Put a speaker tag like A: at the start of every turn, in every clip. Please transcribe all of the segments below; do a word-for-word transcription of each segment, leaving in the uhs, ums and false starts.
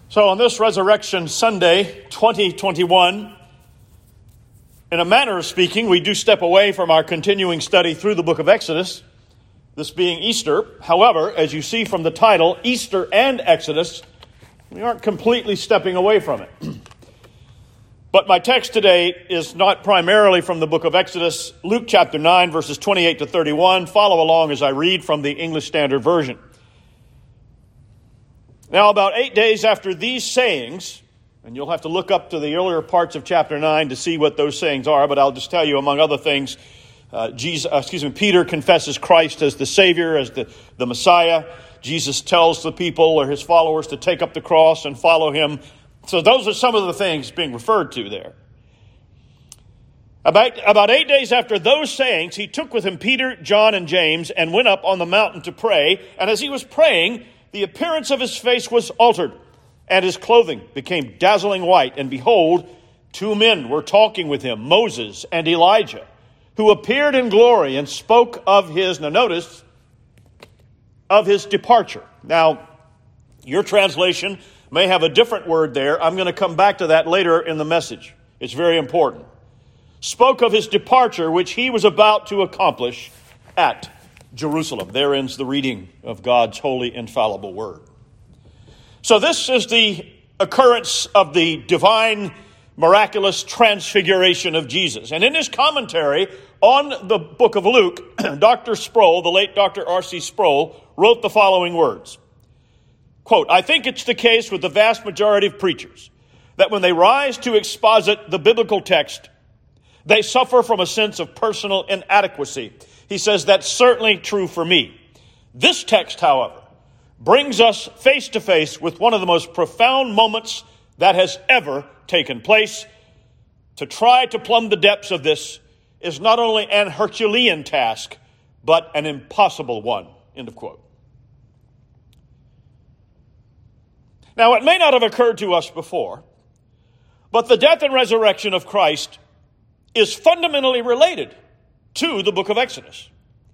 A: So on this Resurrection Sunday, twenty twenty-one, in a manner of speaking, we do step away from our continuing study through the book of Exodus, this being Easter. However, as you see from the title, Easter and Exodus, we aren't completely stepping away from it. But my text today is not primarily from the book of Exodus. Luke chapter nine, verses twenty-eight to thirty-one. Follow along as I read from the English Standard Version. Now, about eight days after these sayings, and you'll have to look up to the earlier parts of chapter nine to see what those sayings are, but I'll just tell you, among other things, uh, Jesus, uh, excuse me, Peter confesses Christ as the Savior, as the, the Messiah. Jesus tells the people or his followers to take up the cross and follow him. So those are some of the things being referred to there. About, about eight days after those sayings, he took with him Peter, John, and James and went up on the mountain to pray. And as he was praying, the appearance of his face was altered, and his clothing became dazzling white. And behold, two men were talking with him, Moses and Elijah, who appeared in glory and spoke of his, now notice, of his departure. Now, your translation may have a different word there. I'm going to come back to that later in the message. It's very important. Spoke of his departure, which he was about to accomplish at Jerusalem. There ends the reading of God's holy, infallible word. So this is the occurrence of the divine, miraculous transfiguration of Jesus. And in his commentary on the book of Luke, Doctor Sproul, the late Doctor R C Sproul, wrote the following words. Quote, I think it's the case with the vast majority of preachers that when they rise to exposit the biblical text, they suffer from a sense of personal inadequacy. He says that's certainly true for me. This text, however, brings us face to face with one of the most profound moments that has ever taken place. To try to plumb the depths of this is not only an Herculean task, but an impossible one. End of quote. Now, it may not have occurred to us before, but the death and resurrection of Christ is fundamentally related to the book of Exodus.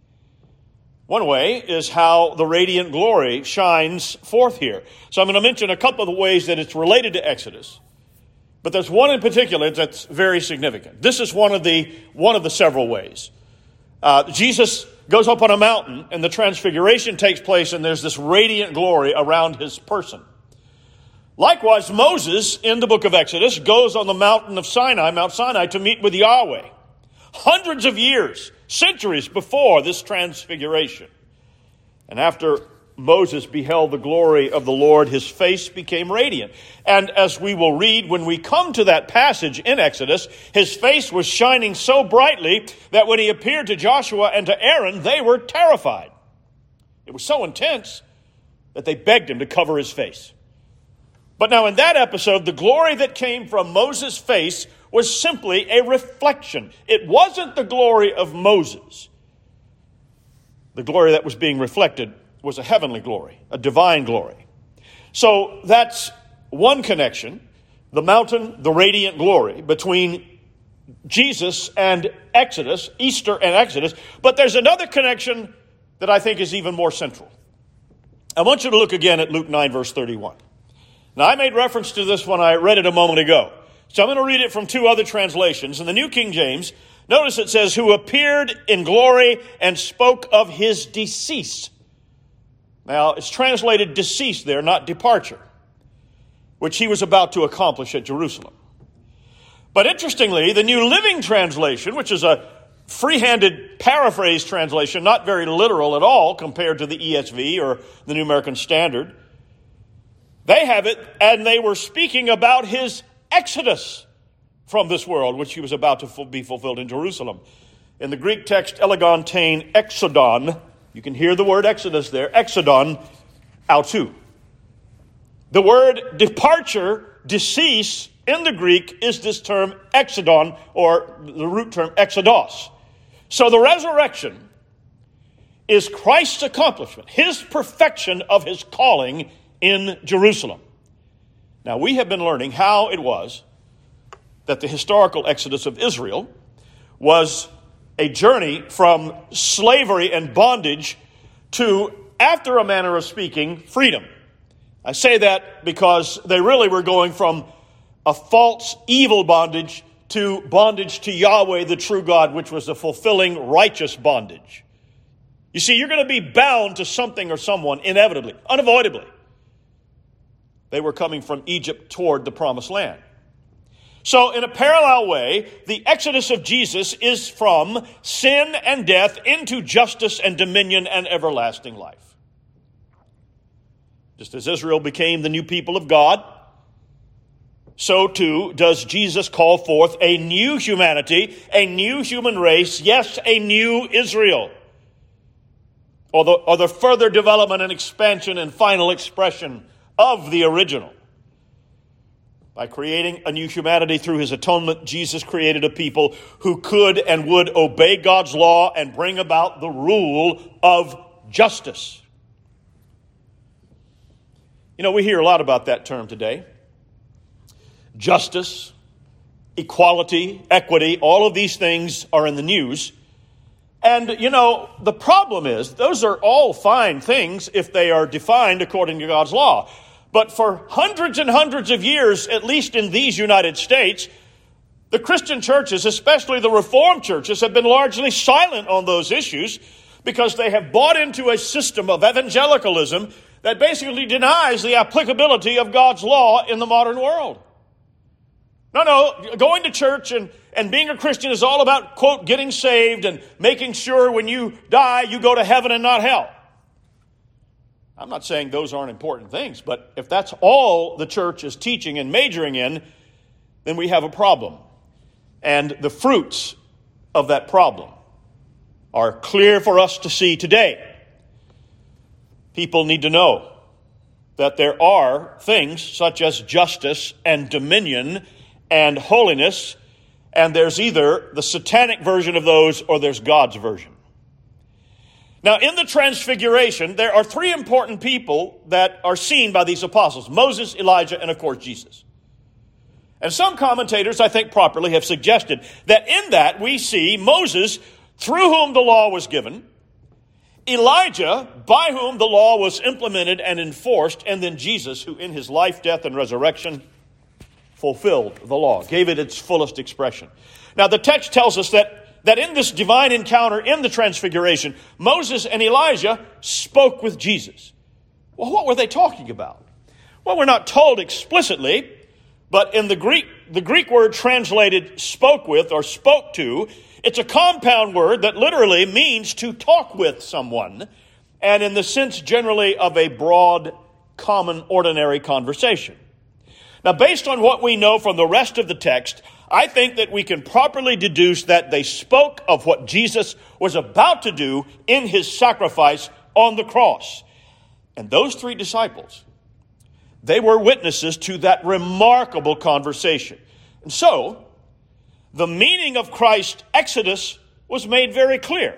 A: One way is how the radiant glory shines forth here. So I'm going to mention a couple of the ways that it's related to Exodus, but there's one in particular that's very significant. This is one of the one of the several ways. Uh, Jesus goes up on a mountain, and the transfiguration takes place, and there's this radiant glory around his person. Likewise, Moses, in the book of Exodus, goes on the mountain of Sinai, Mount Sinai, to meet with Yahweh. Hundreds of years, centuries before this transfiguration. And after Moses beheld the glory of the Lord, his face became radiant. And as we will read when we come to that passage in Exodus, his face was shining so brightly that when he appeared to Joshua and to Aaron, they were terrified. It was so intense that they begged him to cover his face. But now in that episode, the glory that came from Moses' face was simply a reflection. It wasn't the glory of Moses. The glory that was being reflected was a heavenly glory, a divine glory. So that's one connection, the mountain, the radiant glory, between Jesus and Exodus, Easter and Exodus. But there's another connection that I think is even more central. I want you to look again at Luke nine, verse thirty-one. Now, I made reference to this when I read it a moment ago. So I'm going to read it from two other translations. In the New King James, notice it says, who appeared in glory and spoke of his decease. Now, it's translated decease there, not departure, which he was about to accomplish at Jerusalem. But interestingly, the New Living Translation, which is a free-handed paraphrase translation, not very literal at all compared to the E S V or the New American Standard, they have it, and they were speaking about his exodus from this world, which he was about to be fulfilled in Jerusalem. In the Greek text, elegantein exodon, you can hear the word exodus there, exodon, autou. The word departure, decease, in the Greek is this term exodon, or the root term exodos. So the resurrection is Christ's accomplishment, his perfection of his calling in Jerusalem. Now, we have been learning how it was that the historical exodus of Israel was a journey from slavery and bondage to, after a manner of speaking, freedom. I say that because they really were going from a false evil bondage to bondage to Yahweh, the true God, which was a fulfilling righteous bondage. You see, you're going to be bound to something or someone inevitably, unavoidably. They were coming from Egypt toward the promised land. So in a parallel way, the exodus of Jesus is from sin and death into justice and dominion and everlasting life. Just as Israel became the new people of God, so too does Jesus call forth a new humanity, a new human race, yes, a new Israel. Or the, or the further development and expansion and final expression of the original. By creating a new humanity through his atonement, Jesus created a people who could and would obey God's law and bring about the rule of justice. You know, we hear a lot about that term today. Justice, equality, equity, all of these things are in the news. And, you know, the problem is, those are all fine things if they are defined according to God's law. But for hundreds and hundreds of years, at least in these United States, the Christian churches, especially the Reformed churches, have been largely silent on those issues because they have bought into a system of evangelicalism that basically denies the applicability of God's law in the modern world. No, no, going to church and, and being a Christian is all about, quote, getting saved and making sure when you die, you go to heaven and not hell. I'm not saying those aren't important things, but if that's all the church is teaching and majoring in, then we have a problem. And the fruits of that problem are clear for us to see today. People need to know that there are things such as justice and dominion and holiness, and there's either the satanic version of those or there's God's version. Now, in the Transfiguration, there are three important people that are seen by these apostles: Moses, Elijah, and of course Jesus. And some commentators, I think properly, have suggested that in that we see Moses, through whom the law was given, Elijah, by whom the law was implemented and enforced, and then Jesus, who in his life, death, and resurrection fulfilled the law, gave it its fullest expression. Now, the text tells us that that in this divine encounter in the Transfiguration, Moses and Elijah spoke with Jesus. Well, what were they talking about? Well, we're not told explicitly, but in the Greek, the Greek word translated spoke with or spoke to, it's a compound word that literally means to talk with someone, and in the sense generally of a broad, common, ordinary conversation. Now, based on what we know from the rest of the text, I think that we can properly deduce that they spoke of what Jesus was about to do in his sacrifice on the cross. And those three disciples, they were witnesses to that remarkable conversation. And so, the meaning of Christ's exodus was made very clear.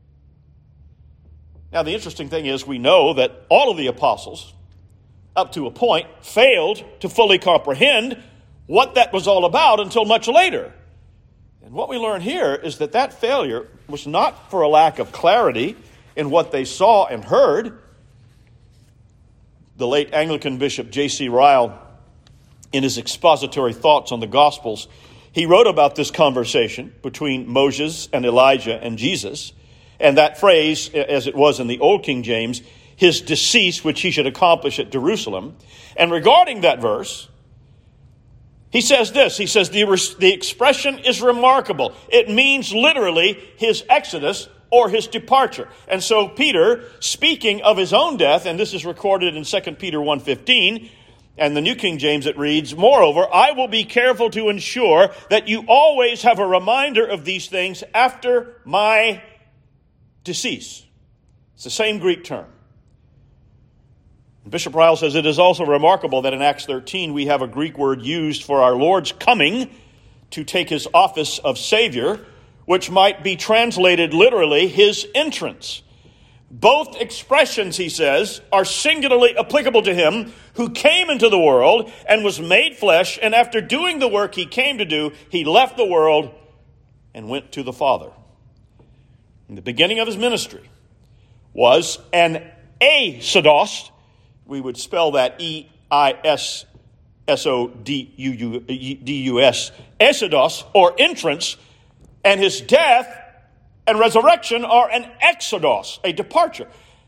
A: Now, the interesting thing is we know that all of the apostles, up to a point, failed to fully comprehend what that was all about until much later. And what we learn here is that that failure was not for a lack of clarity in what they saw and heard. The late Anglican Bishop J C Ryle, in his expository thoughts on the Gospels, he wrote about this conversation between Moses and Elijah and Jesus, and that phrase, as it was in the Old King James, his decease, which he should accomplish at Jerusalem. And regarding that verse, he says this, he says, the, the expression is remarkable. It means literally his exodus or his departure. And so Peter, speaking of his own death, and this is recorded in Second Peter one fifteen, and the New King James it reads, "Moreover, I will be careful to ensure that you always have a reminder of these things after my decease." It's the same Greek term. Bishop Ryle says it is also remarkable that in Acts thirteen we have a Greek word used for our Lord's coming to take his office of Savior, which might be translated literally his entrance. Both expressions, he says, are singularly applicable to him who came into the world and was made flesh, and after doing the work he came to do, he left the world and went to the Father. In the beginning of his ministry was an asodos, We would spell that E I S S O D U S, exodos, or entrance, and his death and resurrection are an exodos, a departure.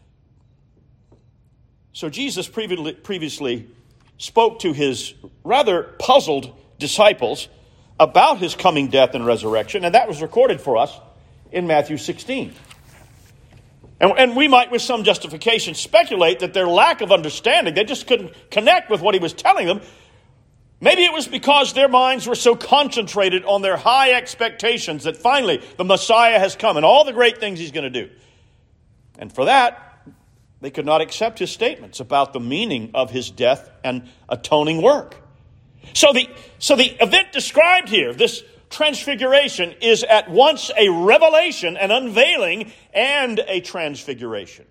A: So Jesus previously spoke to his rather puzzled disciples about his coming death and resurrection, and that was recorded for us in Matthew sixteen. And, and we might, with some justification, speculate that their lack of understanding, they just couldn't connect with what he was telling them. Maybe it was because their minds were so concentrated on their high expectations that finally the Messiah has come and all the great things he's going to do. And for that, they could not accept his statements about the meaning of his death and atoning work. So the, so the event described here, this transfiguration, is at once a revelation, an unveiling, and a transfiguration.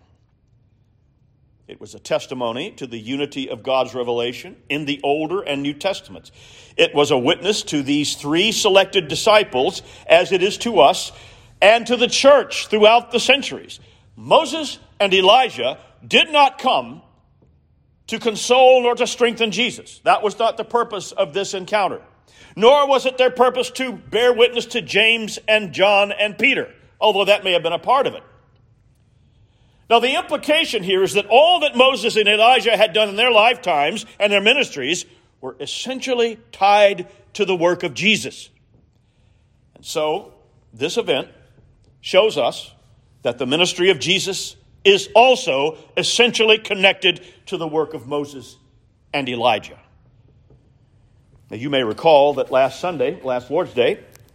A: It was a testimony to the unity of God's revelation in the Older and New Testaments. It was a witness to these three selected disciples, as it is to us, and to the church throughout the centuries. Moses and Elijah did not come to console nor to strengthen Jesus. That was not the purpose of this encounter. Nor was it their purpose to bear witness to James and John and Peter, although that may have been a part of it. Now, the implication here is that all that Moses and Elijah had done in their lifetimes and their ministries were essentially tied to the work of Jesus. And so, this event shows us that the ministry of Jesus is also essentially connected to the work of Moses and Elijah. Now, you may recall that last Sunday, last Lord's Day,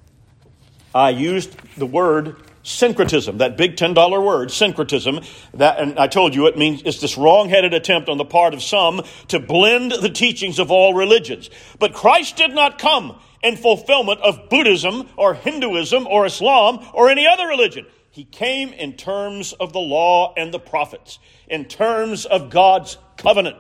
A: I used the word syncretism, that big ten dollar word, syncretism. That, and I told you it means it's this wrong-headed attempt on the part of some to blend the teachings of all religions. But Christ did not come in fulfillment of Buddhism or Hinduism or Islam or any other religion. He came in terms of the law and the prophets, in terms of God's covenant.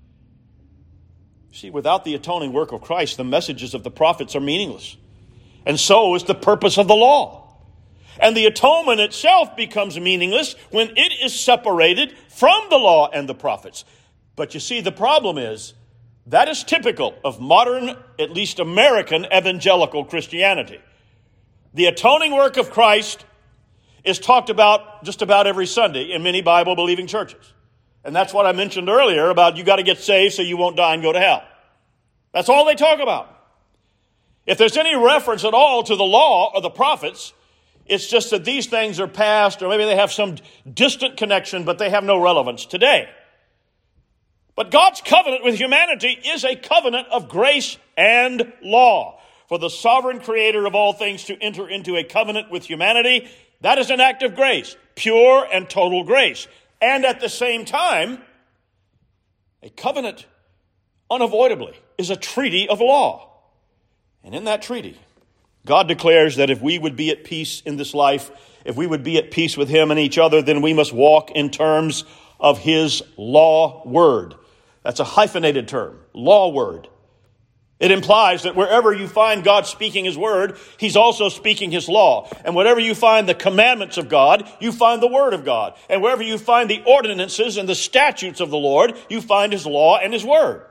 A: See, without the atoning work of Christ, the messages of the prophets are meaningless. And so is the purpose of the law. And the atonement itself becomes meaningless when it is separated from the law and the prophets. But you see, the problem is, that is typical of modern, at least American, evangelical Christianity. The atoning work of Christ is talked about just about every Sunday in many Bible-believing churches. And that's what I mentioned earlier about you got to get saved so you won't die and go to hell. That's all they talk about. If there's any reference at all to the law or the prophets, it's just that these things are past, or maybe they have some distant connection, but they have no relevance today. But God's covenant with humanity is a covenant of grace and law. For the sovereign creator of all things to enter into a covenant with humanity, that is an act of grace, pure and total grace. And at the same time, a covenant unavoidably is a treaty of law. And in that treaty, God declares that if we would be at peace in this life, if we would be at peace with him and each other, then we must walk in terms of his law word. That's a hyphenated term, law word. It implies that wherever you find God speaking his word, he's also speaking his law. And wherever you find the commandments of God, you find the word of God. And wherever you find the ordinances and the statutes of the Lord, you find his law and his word.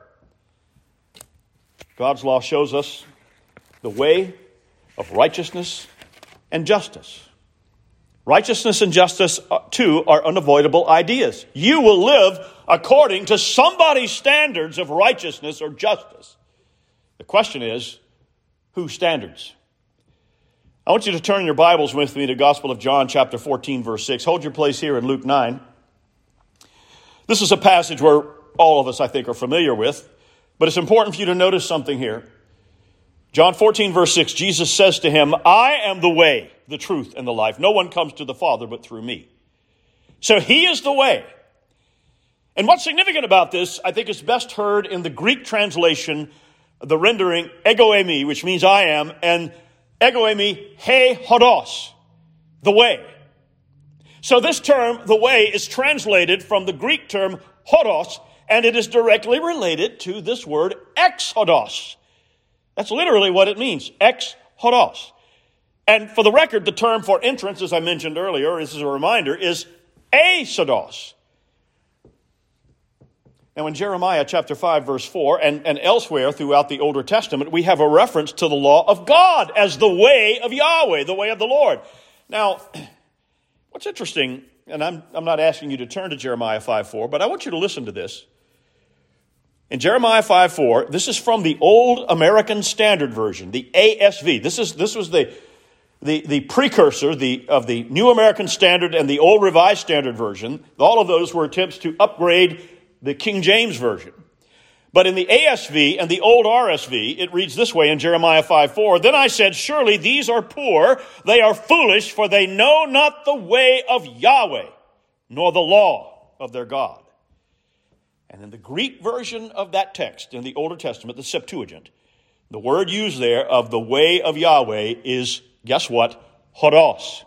A: God's law shows us the way of righteousness and justice. Righteousness and justice, too, are unavoidable ideas. You will live according to somebody's standards of righteousness or justice. The question is, whose standards? I want you to turn your Bibles with me to Gospel of John, chapter fourteen, verse six. Hold your place here in Luke nine. This is a passage where all of us, I think, are familiar with, but it's important for you to notice something here. John fourteen, verse six, Jesus says to him, I am the way, the truth, and the life. No one comes to the Father but through me. So he is the way. And what's significant about this, I think, is best heard in the Greek translation, the rendering ego eimi, which means I am, and ego eimi he hodos, the way. So this term, the way, is translated from the Greek term hodos, and it is directly related to this word exodos. That's literally what it means, exodos. And for the record, the term for entrance, as I mentioned earlier, this is a reminder, is exodos. Now in Jeremiah chapter five, verse four, and, and elsewhere throughout the Older Testament, we have a reference to the law of God as the way of Yahweh, the way of the Lord. Now, what's interesting, and I'm, I'm not asking you to turn to Jeremiah five four, but I want you to listen to this. In Jeremiah five four, this is from the Old American Standard Version, the A S V. This is this was the the, the precursor the, of the New American Standard and the Old Revised Standard Version. All of those were attempts to upgrade the King James Version. But in the A S V and the Old R S V, it reads this way in Jeremiah five four, "Then I said, surely these are poor, they are foolish, for they know not the way of Yahweh, nor the law of their God." And in the Greek version of that text, in the Older Testament, the Septuagint, the word used there of the way of Yahweh is, guess what? Hodos.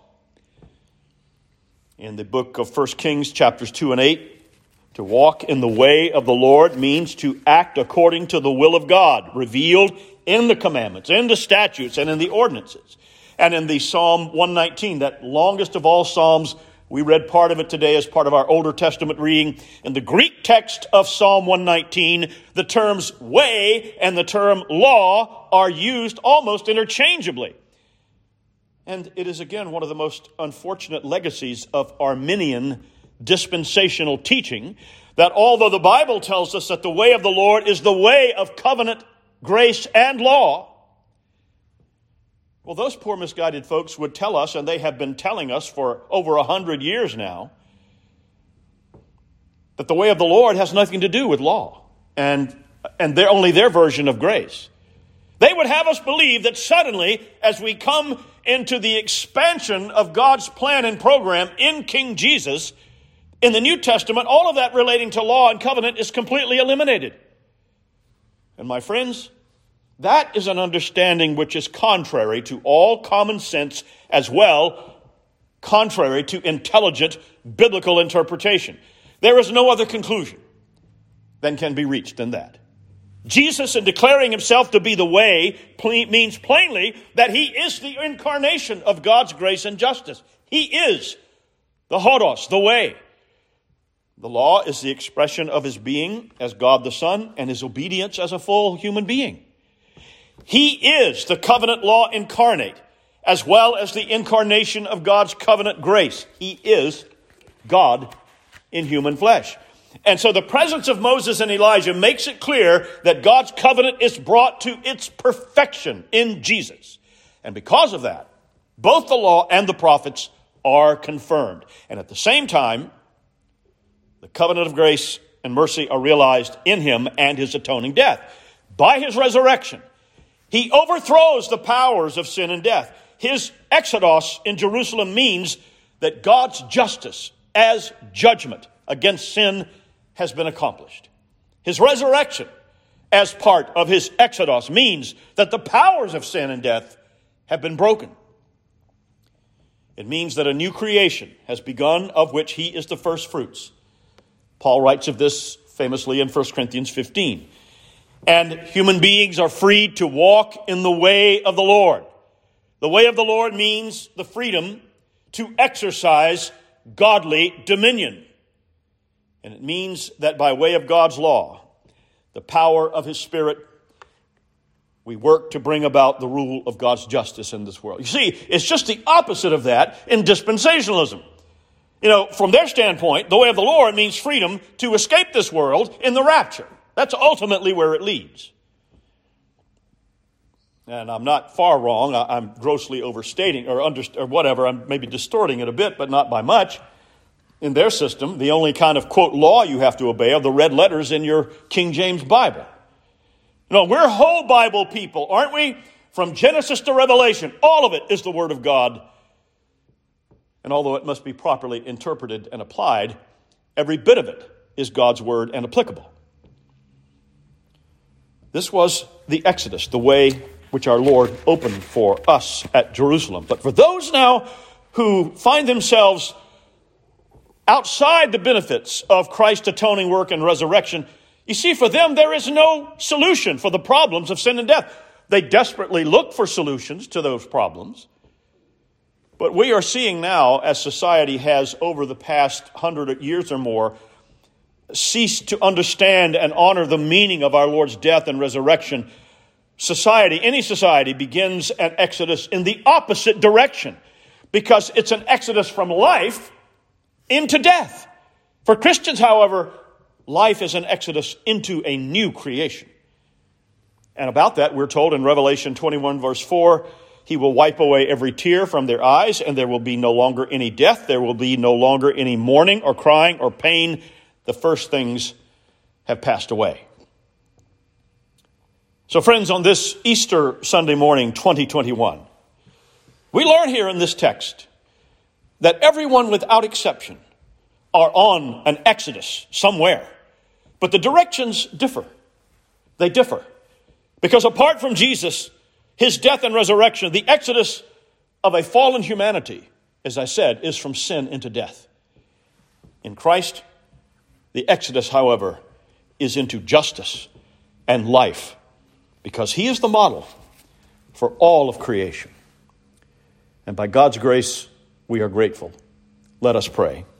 A: In the book of First Kings, chapters two and eight, to walk in the way of the Lord means to act according to the will of God, revealed in the commandments, in the statutes, and in the ordinances. And in the Psalm one nineteen, that longest of all Psalms, we read part of it today as part of our Older Testament reading. In the Greek text of Psalm one nineteen, the terms way and the term law are used almost interchangeably. And it is again one of the most unfortunate legacies of Arminian dispensational teaching, that although the Bible tells us that the way of the Lord is the way of covenant, grace, and law, well, those poor misguided folks would tell us, and they have been telling us for over a hundred years now, that the way of the Lord has nothing to do with law, and, and they're only their version of grace. They would have us believe that suddenly, as we come into the expansion of God's plan and program in King Jesus, in the New Testament, all of that relating to law and covenant is completely eliminated. And my friends, that is an understanding which is contrary to all common sense, as well contrary to intelligent biblical interpretation. There is no other conclusion than can be reached than that. Jesus, in declaring himself to be the way, means plainly that he is the incarnation of God's grace and justice. He is the Hodos, the way. The law is the expression of his being as God the Son and his obedience as a full human being. He is the covenant law incarnate, as well as the incarnation of God's covenant grace. He is God in human flesh. And so the presence of Moses and Elijah makes it clear that God's covenant is brought to its perfection in Jesus. And because of that, both the law and the prophets are confirmed. And at the same time, the covenant of grace and mercy are realized in him and his atoning death. By his resurrection, he overthrows the powers of sin and death. His exodus in Jerusalem means that God's justice as judgment against sin has been accomplished. His resurrection as part of his exodus means that the powers of sin and death have been broken. It means that a new creation has begun, of which he is the first fruits. Paul writes of this famously in First Corinthians fifteen. And human beings are freed to walk in the way of the Lord. The way of the Lord means the freedom to exercise godly dominion. And it means that by way of God's law, the power of his Spirit, we work to bring about the rule of God's justice in this world. You see, it's just the opposite of that in dispensationalism. You know, from their standpoint, the way of the Lord means freedom to escape this world in the rapture. That's ultimately where it leads. And I'm not far wrong. I'm grossly overstating or, under, or whatever. I'm maybe distorting it a bit, but not by much. In their system, the only kind of, quote, law you have to obey are the red letters in your King James Bible. You know, we're whole Bible people, aren't we? From Genesis to Revelation, all of it is the Word of God. And although it must be properly interpreted and applied, every bit of it is God's word and applicable. This was the Exodus, the way which our Lord opened for us at Jerusalem. But for those now who find themselves outside the benefits of Christ's atoning work and resurrection, you see, for them there is no solution for the problems of sin and death. They desperately look for solutions to those problems. But we are seeing now, as society has over the past hundred years or more, cease to understand and honor the meaning of our Lord's death and resurrection, society, any society, begins an exodus in the opposite direction, because it's an exodus from life into death. For Christians, however, life is an exodus into a new creation. And about that, we're told in Revelation twenty-one, verse four, He will wipe away every tear from their eyes, and there will be no longer any death. There will be no longer any mourning or crying or pain. The first things have passed away. So friends, on this Easter Sunday morning, twenty twenty-one, we learn here in this text that everyone without exception are on an exodus somewhere. But the directions differ. They differ. Because apart from Jesus, his death and resurrection, the exodus of a fallen humanity, as I said, is from sin into death. In Christ, the exodus, however, is into justice and life, because he is the model for all of creation. And by God's grace, we are grateful. Let us pray.